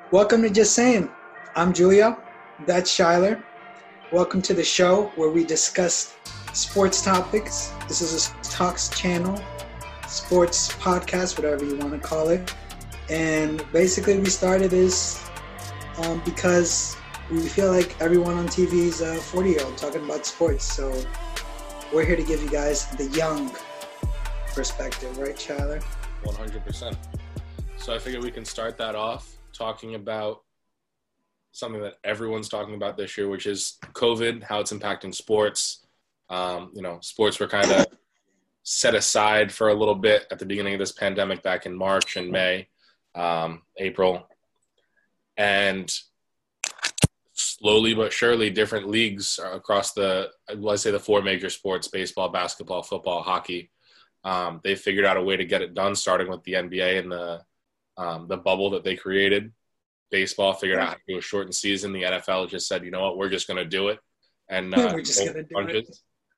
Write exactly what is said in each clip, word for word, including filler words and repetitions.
Welcome to Just Saying. I'm Julio. That's Shyler. Welcome to the show where we discuss sports topics. This is a talks channel, sports podcast, whatever you want to call it. And basically we started this um, because we feel like everyone on T V is a forty-year-old talking about sports. So we're here to give you guys the young perspective, right, Shyler? one hundred percent. So I figured we can start that off talking about something that everyone's talking about this year, which is COVID, how it's impacting sports. Um, you know, sports were kind of set aside for a little bit at the beginning of this pandemic back in March and May, um, April. And slowly but surely, different leagues across the, let's say the four major sports, baseball, basketball, football, hockey, um, they figured out a way to get it done, starting with the N B A and the Um, the bubble that they created. Baseball figured out how to do a shortened season. The N F L just said, you know what, we're just going to do it. And uh, we're just going to do punches. it.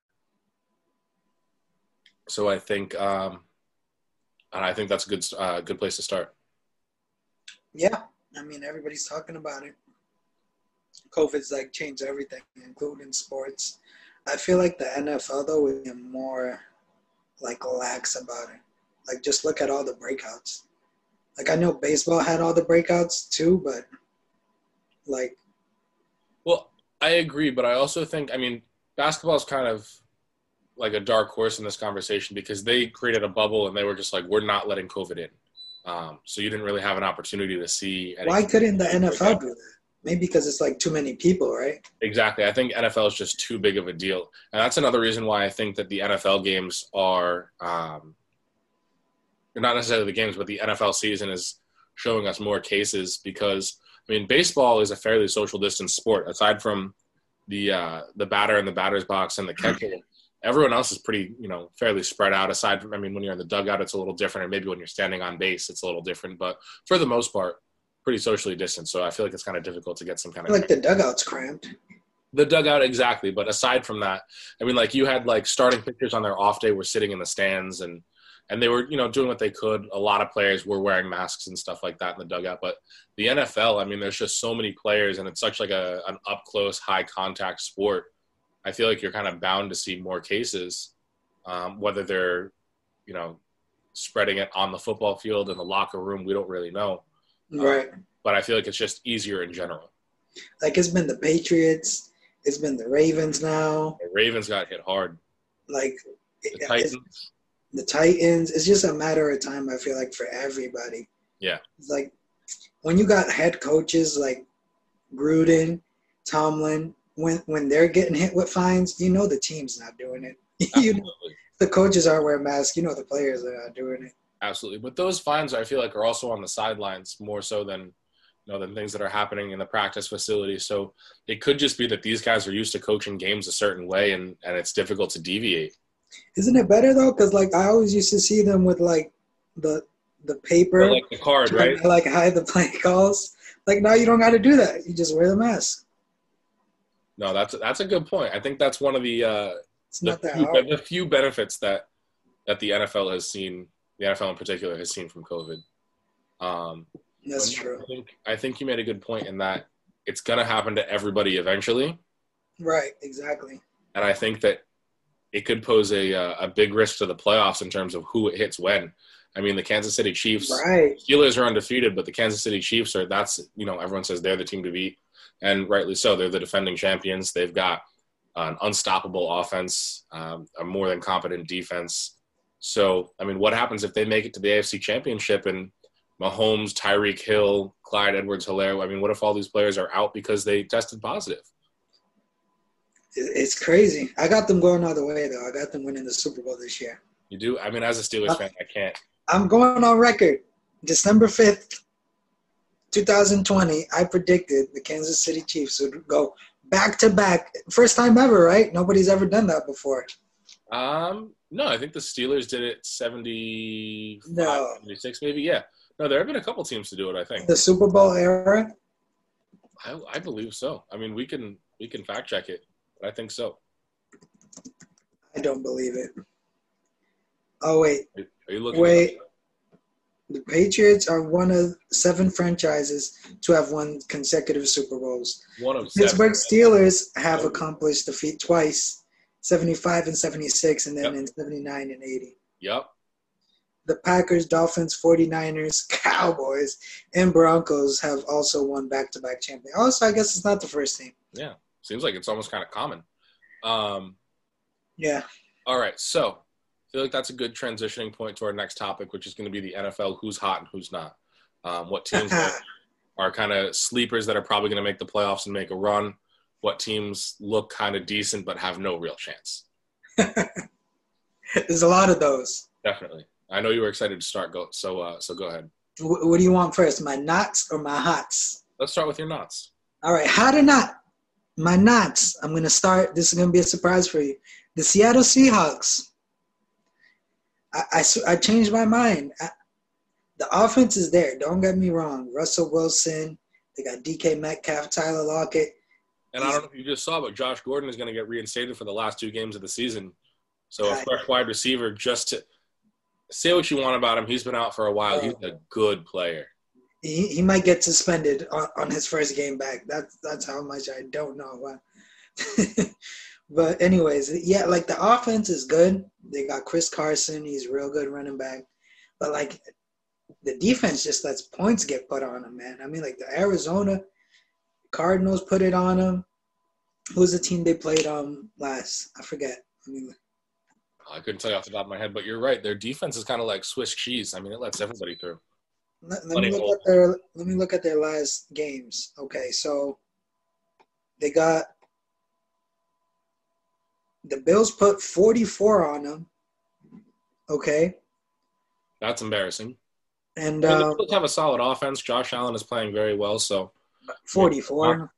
So I think, um, and I think that's a good, uh, good place to start. Yeah. I mean, everybody's talking about it. COVID's like changed everything, including sports. I feel like the N F L, though, is more like lax about it. Like, just look at all the breakouts. Like, I know baseball had all the breakouts too, but like. Well, I agree, but I also think, I mean, basketball is kind of like a dark horse in this conversation because they created a bubble and they were just like, we're not letting COVID in. Um, so you didn't really have an opportunity to see. Why couldn't the N F L do that? Maybe because it's like too many people, right? Exactly. I think N F L is just too big of a deal. And that's another reason why I think that the N F L games are um, – not necessarily the games, but the N F L season is showing us more cases because, I mean, baseball is a fairly social distance sport. Aside from the uh, the batter in the batter's box and the catcher, everyone else is pretty, you know, fairly spread out. Aside from, I mean, when you're in the dugout, it's a little different, and maybe when you're standing on base, it's a little different. But for the most part, pretty socially distant. So I feel like it's kind of difficult to get some kind of like the dugout's cramped. The dugout, exactly. But aside from that, I mean, like you had like starting pitchers on their off day were sitting in the stands and. And they were, you know, doing what they could. A lot of players were wearing masks and stuff like that in the dugout. But the N F L, I mean, there's just so many players, and it's such like a an up-close, high-contact sport. I feel like you're kind of bound to see more cases, um, whether they're, you know, spreading it on the football field, in the locker room. We don't really know. Right. Um, but I feel like it's just easier in general. Like it's been the Patriots. It's been the Ravens now. The Ravens got hit hard. Like the Titans. The Titans, it's just a matter of time, I feel like, for everybody. Yeah. It's like when you got head coaches like Gruden, Tomlin, when when they're getting hit with fines, you know the team's not doing it. you know, the coaches aren't wearing masks. You know the players are not doing it. Absolutely. But those fines, I feel like, are also on the sidelines more so than you know than things that are happening in the practice facility. So it could just be that these guys are used to coaching games a certain way, and, and it's difficult to deviate. Isn't it better though? Because like I always used to see them with like the the paper, or like the card, right? To, like hide the play calls. Like now you don't got to do that. You just wear the mask. No, that's that's a good point. I think that's one of the uh, it's the, not that few, hard. the few benefits that that the N F L has seen, the N F L in particular has seen from COVID. Um, that's true. I think I think you made a good point in that it's going to happen to everybody eventually. Right. Exactly. And I think that. It could pose a a big risk to the playoffs in terms of who it hits when. I mean, the Kansas City Chiefs, right. Steelers are undefeated, but the Kansas City Chiefs are, that's, you know, everyone says they're the team to beat, and rightly so. They're the defending champions. They've got an unstoppable offense, um, a more than competent defense. So, I mean, what happens if they make it to the A F C Championship and Mahomes, Tyreek Hill, Clyde Edwards-Helaire, I mean, what if all these players are out because they tested positive? It's crazy. I got them going all the way, though. I got them winning the Super Bowl this year. You do? I mean, as a Steelers fan, I can't. I'm going on record. December fifth, twenty twenty, I predicted the Kansas City Chiefs would go back-to-back. First time ever, right? Nobody's ever done that before. Um, no, I think the Steelers did it seventy-five, no. seventy-six maybe. Yeah. No, there have been a couple teams to do it, I think. The Super Bowl era? I, I believe so. I mean, we can we can fact check it. I think so. I don't believe it. Oh, wait. Are you looking Wait. The Patriots are one of seven franchises to have won consecutive Super Bowls. One of the Pittsburgh seven. Steelers have accomplished the feat twice, seventy-five and seventy-six, and then Yep. in seventy-nine and eighty. Yep. The Packers, Dolphins, forty-niners, Cowboys, and Broncos have also won back-to-back champions. Also, I guess it's not the first team. Yeah. Seems like it's almost kind of common. Um, Yeah. all right. So I feel like that's a good transitioning point to our next topic, which is going to be the N F L, who's hot and who's not. Um, what teams are, are kind of sleepers that are probably going to make the playoffs and make a run. What teams look kind of decent but have no real chance. There's a lot of those. Definitely. I know you were excited to start, go so uh, so go ahead. W- what do you want first, my knots or my hots? Let's start with your knots. All right, hot or not? My knots. I'm going to start. This is going to be a surprise for you. The Seattle Seahawks. I, I, I changed my mind. I, the offense is there. Don't get me wrong. Russell Wilson. They got D K Metcalf, Tyler Lockett. And I don't know if you just saw, but Josh Gordon is going to get reinstated for the last two games of the season. So a fresh wide receiver, just to say what you want about him, he's been out for a while. He's a good player. He, he might get suspended on, on his first game back. That's that's how much I don't know. But anyways, yeah, like the offense is good. They got Chris Carson. He's a real good running back. But like the defense just lets points get put on him, man. I mean, like the Arizona Cardinals put it on him. Who's the team they played um last? I forget. I mean, I couldn't tell you off the top of my head, but you're right. Their defense is kind of like Swiss cheese. I mean, it lets everybody through. let, let me look at their let me look at their last games. Okay, so they got the Bills put forty-four on them. Okay, That's embarrassing. and I mean, uh, the Bills have a solid offense. Josh Allen is playing very well, so forty-four.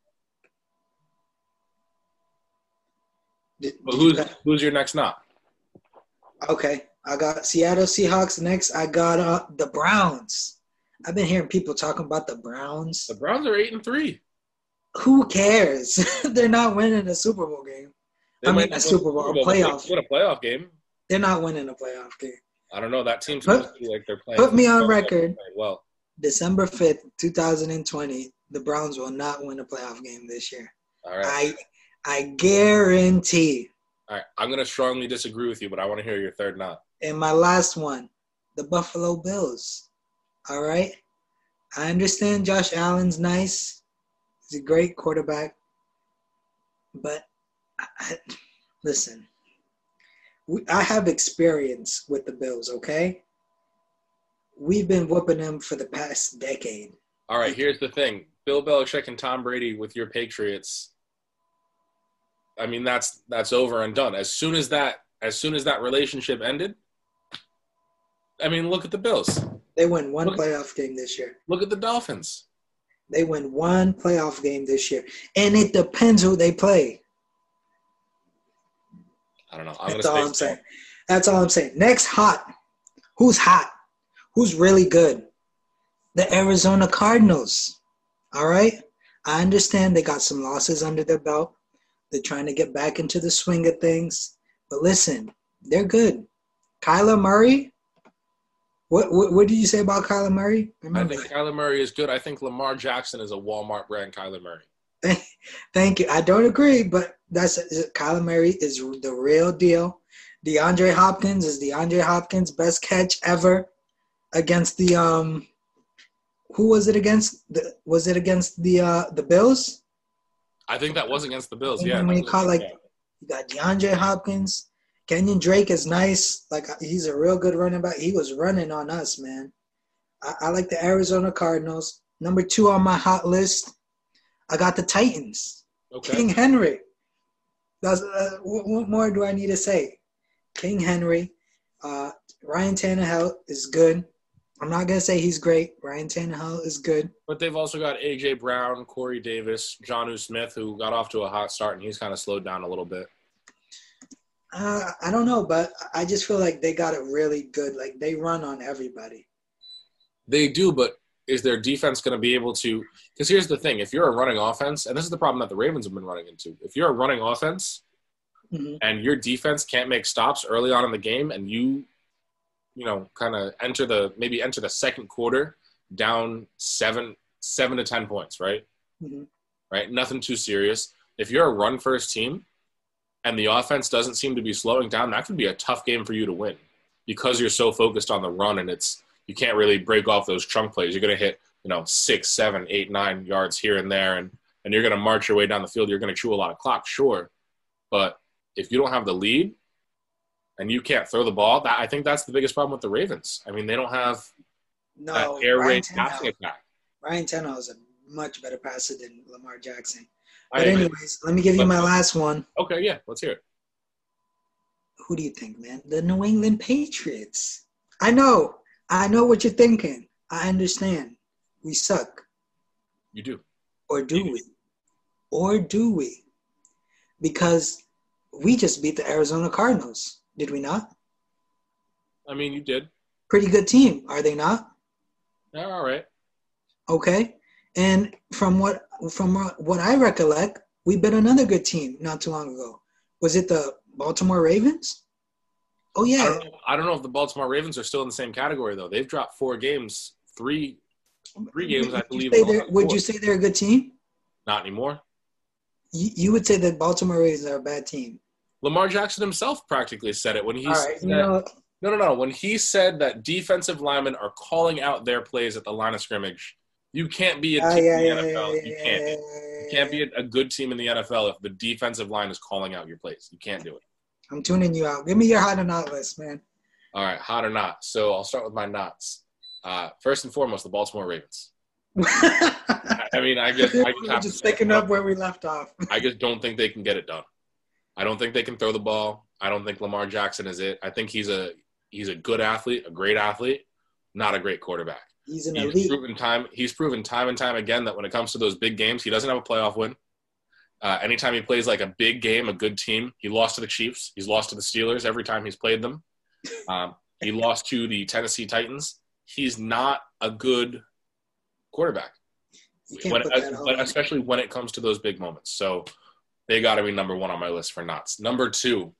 Did- But did who's you- who's your next knot? Okay, I got Seattle Seahawks next. I got uh, the Browns. I've been hearing people talking about the Browns. The Browns are eight and three. Who cares? They're not winning a Super Bowl game. They I might mean, not a win Super the Bowl, a but they playoff. could win a playoff game. They're not winning a playoff game. I don't know. That team Put- seems to be like they're playing. put me on record. Well, December fifth, twenty twenty, the Browns will not win a playoff game this year. all right. I I guarantee. All right. I'm going to strongly disagree with you, but I want to hear your third knot. And my last one, the Buffalo Bills. All right? I understand Josh Allen's nice. He's a great quarterback. But, I, I, listen, we, I have experience with the Bills, okay? We've been whooping them for the past decade. All right. Here's the thing. Bill Belichick and Tom Brady with your Patriots. I mean, that's that's over and done. As soon as that as soon as that relationship ended, I mean, look at the Bills. They win one Look- playoff game this year. Look at the Dolphins. They win one playoff game this year. And it depends who they play. I don't know. I'm That's gonna all say I'm saying. That's all I'm saying. Next, hot. Who's hot? Who's really good? The Arizona Cardinals. All right? I understand they got some losses under their belt. They're trying to get back into the swing of things. But listen, they're good. Kyler Murray? What what, what did you say about Kyler Murray? I Remember, think Kyler Murray is good. I think Lamar Jackson is a Walmart brand Kyler Murray. thank you. I don't agree, but that's Kyler Murray is the real deal. DeAndre Hopkins is DeAndre Hopkins' best catch ever against the um. Who was it against? The, was it against the uh, the Bills? I think that was against the Bills. And Yeah. when you that call was- like you got DeAndre Hopkins, Kenyon Drake is nice. Like he's a real good running back. He was running on us, man. I, I like the Arizona Cardinals. Number two on my hot list, I got the Titans. okay. King Henry. That's uh, what, what more do I need to say? King Henry. Uh, Ryan Tannehill is good. I'm not gonna say he's great. Ryan Tannehill is good. But they've also got A J Brown, Corey Davis, Jonnu Smith, who got off to a hot start, and he's kind of slowed down a little bit. Uh, I don't know, but I just feel like they got it really good. Like they run on everybody. They do, but is their defense going to be able to – because here's the thing. If you're a running offense, and this is the problem that the Ravens have been running into. If you're a running offense Mhm. and your defense can't make stops early on in the game and you you know, kind of enter the maybe enter the second quarter down seven seven to ten points, right? Mm-hmm. Right, nothing too serious. If you're a run first team and the offense doesn't seem to be slowing down, that could be a tough game for you to win because you're so focused on the run and it's you can't really break off those chunk plays. You're going to hit, you know, six, seven, eight, nine yards here and there, and and you're going to march your way down the field. You're going to chew a lot of clock, sure, but if you don't have the lead and you can't throw the ball, that I think that's the biggest problem with the Ravens. I mean, they don't have no that air raid passing attack. Ryan Tannehill is a much better passer than Lamar Jackson. But anyways, let me give you my last one. Okay, yeah, let's hear it. Who do you think, man? The New England Patriots. I know. I know what you're thinking. I understand. We suck. You do. Or do we? Or do we? Because we just beat the Arizona Cardinals. Did we not? I mean, you did. Pretty good team, are they not? Yeah, all right. Okay. And from what from what I recollect, we beat another good team not too long ago. Was it the Baltimore Ravens? Oh, yeah. I don't, know, I don't know if the Baltimore Ravens are still in the same category, though. They've dropped four games, three three games, would I believe. You would you say they're a good team? Not anymore. You, you would say that Baltimore Ravens are a bad team. Lamar Jackson himself practically said it when he All said right, you know, no, no, no. When he said that defensive linemen are calling out their plays at the line of scrimmage, you can't be a uh, team yeah, in the yeah, N F L. Yeah, you yeah, can't. yeah, You can't be a, a good team in the N F L if the defensive line is calling out your plays. You can't do it. I'm tuning you out. Give me your hot or not list, man. All right, hot or not. So I'll start with my nots. Uh, first and foremost, the Baltimore Ravens. I mean, I just, I just, We're just picking up where we left off. I just don't think they can get it done. I don't think they can throw the ball. I don't think Lamar Jackson is it. I think he's a he's a good athlete, a great athlete, not a great quarterback. He's an he's elite. Proven time, he's proven time and time again that when it comes to those big games, he doesn't have a playoff win. Uh, anytime he plays like a big game, a good team, he lost to the Chiefs. He's lost to the Steelers every time he's played them. Um, he lost to the Tennessee Titans. He's not a good quarterback, when, but especially when it comes to those big moments. So they got to be number one on my list for knots. Number two,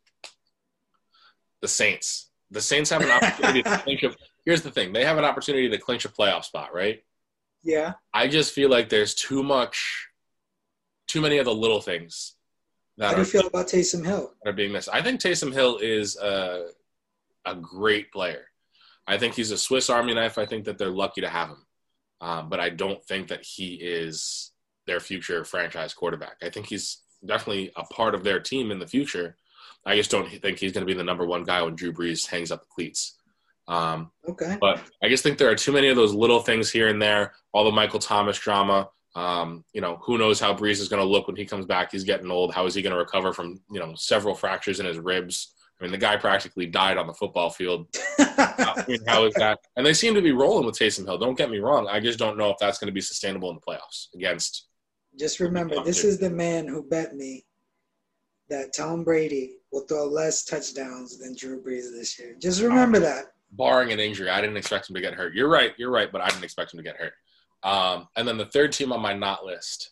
the Saints. The Saints have an opportunity to clinch a – here's the thing. They have an opportunity to clinch a playoff spot, right? Yeah. I just feel like there's too much – too many of the little things that How do you feel about Taysom Hill? That are being missed. I think Taysom Hill is a, a great player. I think he's a Swiss Army knife. I think that they're lucky to have him. Um, but I don't think that he is their future franchise quarterback. I think he's definitely a part of their team in the future. I just don't think he's going to be the number one guy when Drew Brees hangs up the cleats. Um, okay. But I just think there are too many of those little things here and there, all the Michael Thomas drama. Um, you know, who knows how Brees is going to look when he comes back. He's getting old. How is he going to recover from, you know, several fractures in his ribs? I mean, the guy practically died on the football field. I mean, how is that? And they seem to be rolling with Taysom Hill. Don't get me wrong. I just don't know if that's going to be sustainable in the playoffs against. Just remember, this is the man who bet me that Tom Brady will throw less touchdowns than Drew Brees this year. Just remember um, that. Barring an injury, I didn't expect him to get hurt. You're right. You're right, but I didn't expect him to get hurt. Um, and then the third team on my not list,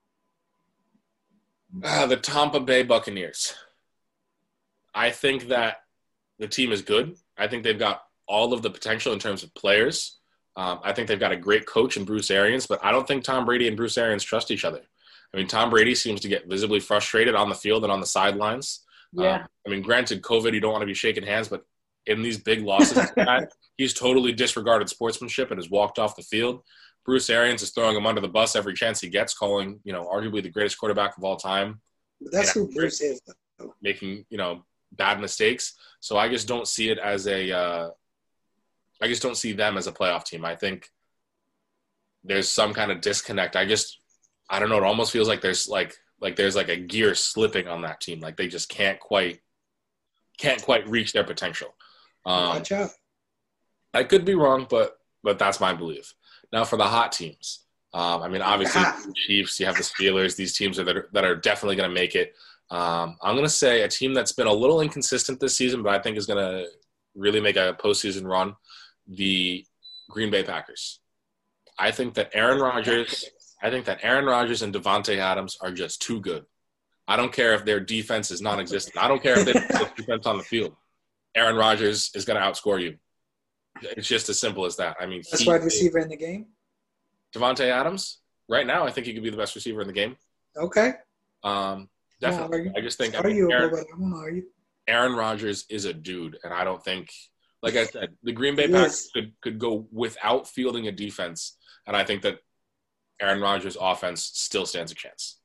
uh, the Tampa Bay Buccaneers. I think that the team is good. I think they've got all of the potential in terms of players. Um, I think they've got a great coach in Bruce Arians, but I don't think Tom Brady and Bruce Arians trust each other. I mean, Tom Brady seems to get visibly frustrated on the field and on the sidelines. Yeah. Um, I mean, granted, COVID, you don't want to be shaking hands, but in these big losses, he's totally disregarded sportsmanship and has walked off the field. Bruce Arians is throwing him under the bus every chance he gets, calling, you know, arguably the greatest quarterback of all time. That's who Bruce is, though. Making, you know, bad mistakes. So I just don't see it as a uh, – I just don't see them as a playoff team. I think there's some kind of disconnect. I just – I don't know. It almost feels like there's like like there's like a gear slipping on that team. Like they just can't quite can't quite reach their potential. Um, Watch out. I could be wrong, but but that's my belief. Now for the hot teams. Um, I mean, obviously, the Chiefs, you have the Steelers. These teams are that are, that are definitely going to make it. Um, I'm going to say a team that's been a little inconsistent this season, but I think is going to really make a postseason run, the Green Bay Packers. I think that Aaron Rodgers I think that Aaron Rodgers and Devontae Adams are just too good. I don't care if their defense is non-existent. I don't care if they have defense on the field. Aaron Rodgers is going to outscore you. It's just as simple as that. I mean, best wide receiver in the game. Devontae Adams. Right now, I think he could be the best receiver in the game. Okay. Um, definitely. I just think are I mean, you? Aaron, I won't argue. Aaron Rodgers is a dude, and I don't think, like I said, the Green Bay Packers could, could go without fielding a defense, and I think that Aaron Rodgers' offense still stands a chance.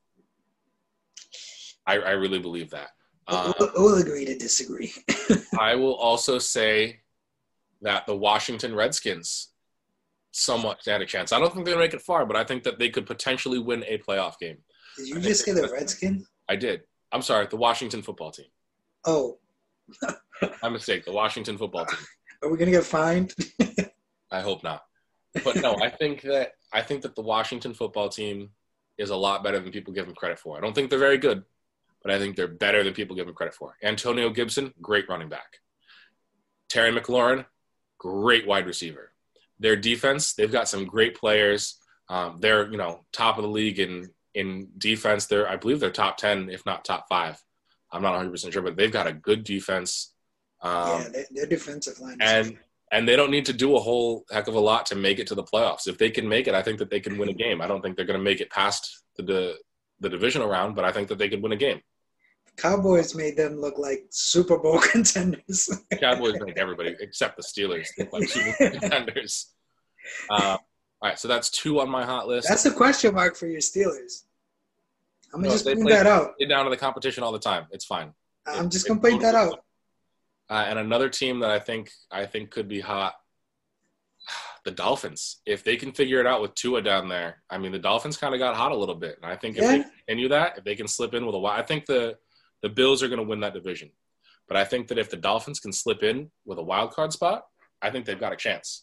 I, I really believe that. Um, we'll, we'll agree to disagree. I will also say that the Washington Redskins somewhat stand a chance. I don't think they'll make it far, but I think that they could potentially win a playoff game. Did you just say the Redskins? I did. I'm sorry, the Washington football team. Oh. My mistake, the Washington football team. Are we going to get fined? I hope not. But no, I think that I think that the Washington football team is a lot better than people give them credit for. I don't think they're very good, but I think they're better than people give them credit for. Antonio Gibson, great running back. Terry McLaurin, great wide receiver. Their defense, they've got some great players. Um, they're, you know, top of the league in in defense. They're, I believe they're top ten, if not top five. I'm not one hundred percent sure, but they've got a good defense. Um, yeah, their, their defensive line. And and they don't need to do a whole heck of a lot to make it to the playoffs. If they can make it, I think that they can win a game. I don't think they're going to make it past the, the the divisional round, but I think that they could win a game. Cowboys made them look like Super Bowl contenders. Cowboys make everybody except the Steelers look like Super Bowl contenders. Uh, all right, so that's two on my hot list. That's a question mark for your Steelers. I'm gonna no, just point play, that out. They down to the competition all the time. It's fine. I'm it, just gonna point that out. Uh, and another team that I think I think could be hot, the Dolphins. If they can figure it out with Tua down there, I mean, the Dolphins kind of got hot a little bit. And I think if yeah. they continue that, if they can slip in with a wild, I think the the Bills are going to win that division. But I think that if the Dolphins can slip in with a wild card spot, I think they've got a chance.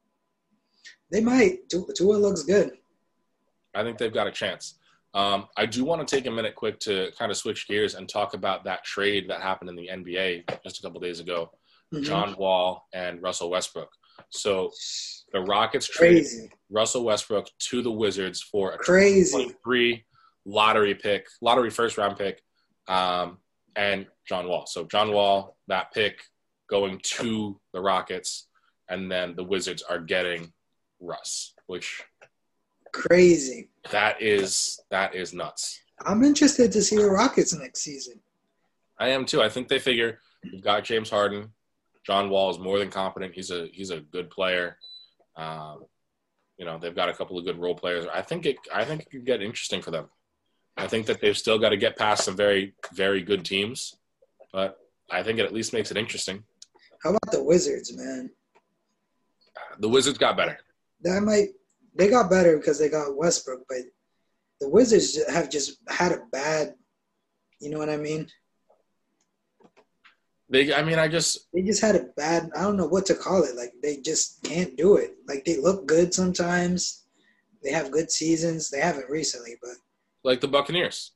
They might. Tua looks good. I think they've got a chance. Um, I do want to take a minute quick to kind of switch gears and talk about that trade that happened in the N B A just a couple days ago, mm-hmm. John Wall and Russell Westbrook. So the Rockets traded Russell Westbrook to the Wizards for a Crazy. twenty twenty-three lottery pick, lottery first round pick, um, and John Wall. So John Wall, that pick going to the Rockets, and then the Wizards are getting Russ, which crazy. That is that is nuts. I'm interested to see the Rockets next season. I am too. I think they figure you've got James Harden. John Wall is more than competent. He's a he's a good player. Um, you know, they've got a couple of good role players. I think it I think it could get interesting for them. I think that they've still got to get past some very, very good teams, but I think it at least makes it interesting. How about the Wizards, man? The Wizards got better. That might they got better because they got Westbrook, but the Wizards have just had a bad, you know what I mean? They, I mean, I just they just had a bad. I don't know what to call it. Like they just can't do it. Like they look good sometimes. They have good seasons. They haven't recently, but like the Buccaneers,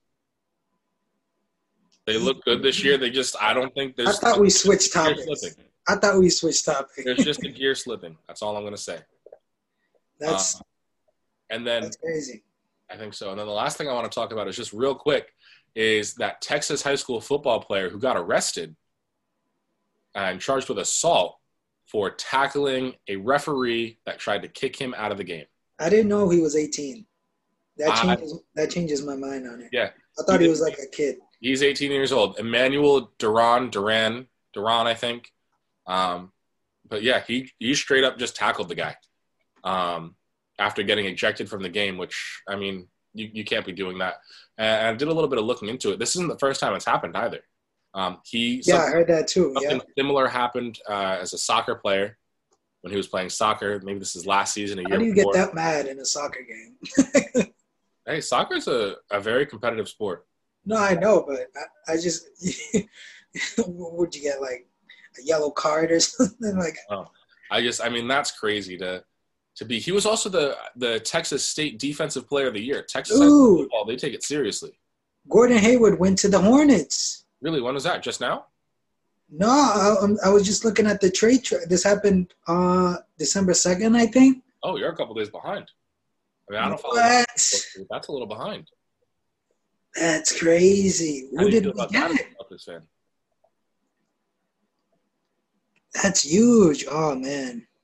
they look good this year. They just, I don't think there's. I thought we switched topics. I thought we switched topics. There's just a gear slipping. That's all I'm going to say. That's uh, and then that's crazy. I think so. And then the last thing I want to talk about is just real quick is that Texas high school football player who got arrested and charged with assault for tackling a referee that tried to kick him out of the game. I didn't know he was eighteen. That changes uh, that changes my mind on it. Yeah. I thought he, he was like a kid. He's eighteen years old. Emmanuel Duran, Duran, Duran, I think. Um, but yeah, he, he straight up just tackled the guy um, after getting ejected from the game, which, I mean, you, you can't be doing that. And I did a little bit of looking into it. This isn't the first time it's happened either. Um, he yeah, I heard that too. Something yeah. similar happened uh, as a soccer player when he was playing soccer. Maybe this is last season, a year How do you before. get that mad in a soccer game? Hey, soccer is a, a very competitive sport. No, I know, but I, I just would you get like a yellow card or something like? Oh, I just, I mean, that's crazy to to be. He was also the the Texas State Defensive Player of the Year. Texas football, they take it seriously. Gordon Hayward went to the Hornets. Really? When was that? Just now? No, I, I was just looking at the trade. Tra- this happened uh, December second, I think. Oh, you're a couple days behind. I mean, I don't follow what? that. That's a little behind. That's crazy. Who did we get? Fan? That's huge. Oh, man.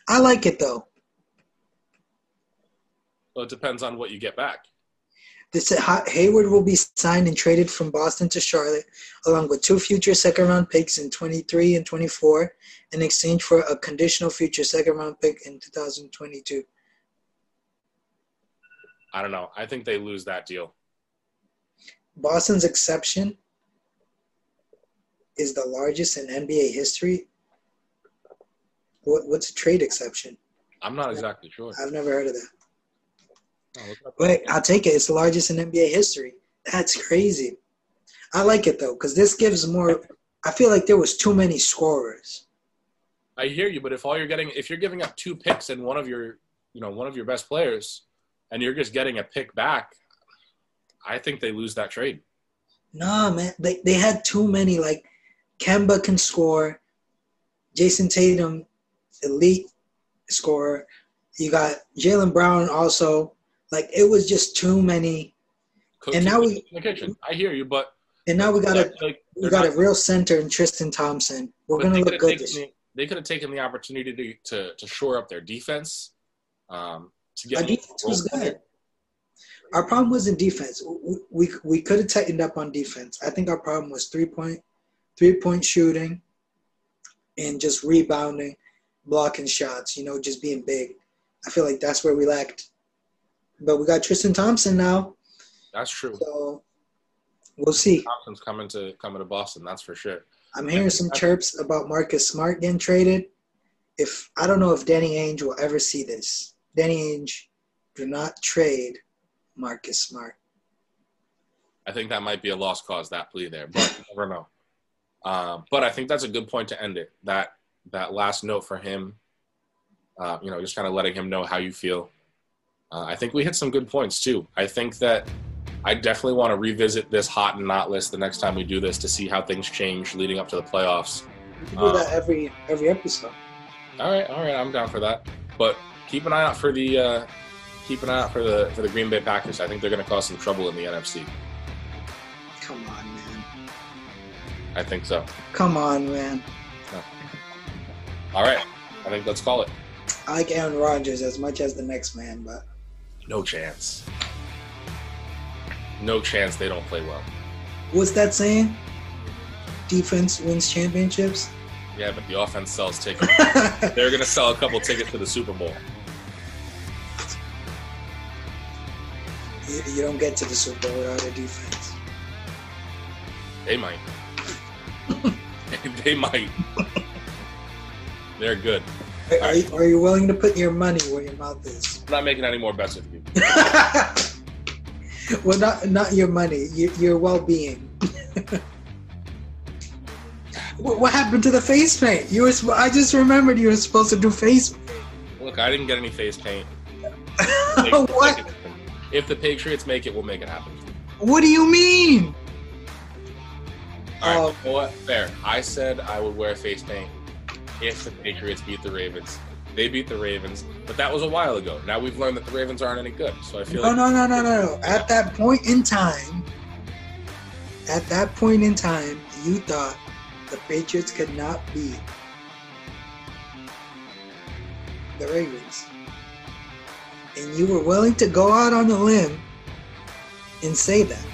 I like it though. Well, it depends on what you get back. This Hayward will be signed and traded from Boston to Charlotte, along with two future second-round picks in twenty-three and twenty-four, in exchange for a conditional future second-round pick in two thousand twenty-two. I don't know. I think they lose that deal. Boston's exception is the largest in N B A history. What, what's a trade exception? I'm not exactly sure. I've never heard of that. Oh, Wait, I'll take it. It's the largest in N B A history. That's crazy. I like it, though, because this gives more – I feel like there was too many scorers. I hear you, but if all you're getting – if you're giving up two picks and one of your, you know, one of your best players and you're just getting a pick back, I think they lose that trade. Nah, man. They, they had too many. Like, Kemba can score. Jason Tatum, elite scorer. You got Jaylen Brown also. Like, it was just too many. Cook and now we in the kitchen. I hear you, but and now we got a like, we got not, a real center in Tristan Thompson. We're gonna look good this year. They could have taken the opportunity to, to to shore up their defense. Um, to get Our defense was good. Our problem wasn't defense. We we, we could have tightened up on defense. I think our problem was three point three point shooting, and just rebounding, blocking shots. You know, just being big. I feel like that's where we lacked. But we got Tristan Thompson now. That's true. So we'll see. Thompson's coming to coming to Boston. That's for sure. I'm hearing some chirps about Marcus Smart getting traded. If I don't know if Danny Ainge will ever see this. Danny Ainge, do not trade Marcus Smart. I think that might be a lost cause, that plea there, but you never know. Um, but I think that's a good point to end it. That that last note for him, uh, you know, just kind of letting him know how you feel. Uh, I think we hit some good points too. I think that I definitely want to revisit this hot and not list the next time we do this to see how things change leading up to the playoffs. We can do uh, that every every episode. All right, all right, I'm down for that. But keep an eye out for the uh, keep an eye out for the for the Green Bay Packers. I think they're going to cause some trouble in the N F C. Come on, man. I think so. Come on, man. No. All right, I think let's call it. I like Aaron Rodgers as much as the next man, but no chance. No chance they don't play well. What's that saying? Defense wins championships? Yeah, but the offense sells tickets. They're going to sell a couple tickets for the Super Bowl. You, you don't get to the Super Bowl without a defense. They might. They might. They're good. Are, are, you, are you willing to put your money where your mouth is? I'm not making any more bets with you. Well, not not your money, your, your well-being. what, what happened to the face paint? You were. I just remembered you were supposed to do face paint. Look, I didn't get any face paint. What? If the Patriots make it, we'll make it happen. What do you mean? All right, oh. You know what? Fair. I said I would wear face paint if the Patriots beat the Ravens. They beat the Ravens, but that was a while ago. Now we've learned that the Ravens aren't any good, so I feel no, like... No, no, no, no, no. At that point in time, at that point in time, you thought the Patriots could not beat the Ravens. And you were willing to go out on a limb and say that.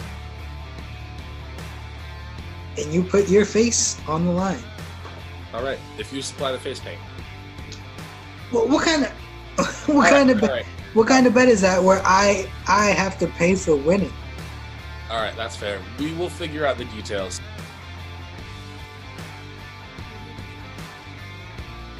And you put your face on the line. All right, if you supply the face paint. What, what kind of what kind of bet, right. what kind of bet is that where I I have to pay for winning? All right, that's fair. We will figure out the details.